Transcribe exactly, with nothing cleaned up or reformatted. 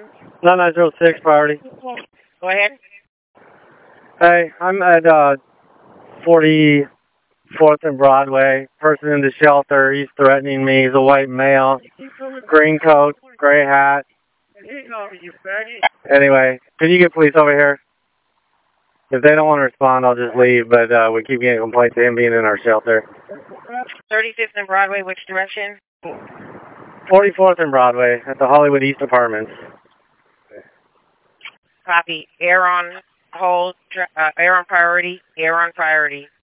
nine nine zero six priority. Go ahead. Hey, I'm at uh, forty-fourth and Broadway. Person in the shelter. He's threatening me. He's a white male. Green coat, gray hat. Anyway, can you get police over here? If they don't want to respond, I'll just leave, but uh, we keep getting complaints of him being in our shelter. thirty-fifth and Broadway, which direction? forty-fourth and Broadway at the Hollywood East Apartments. Copy. Air on hold, uh, air on priority, air on priority.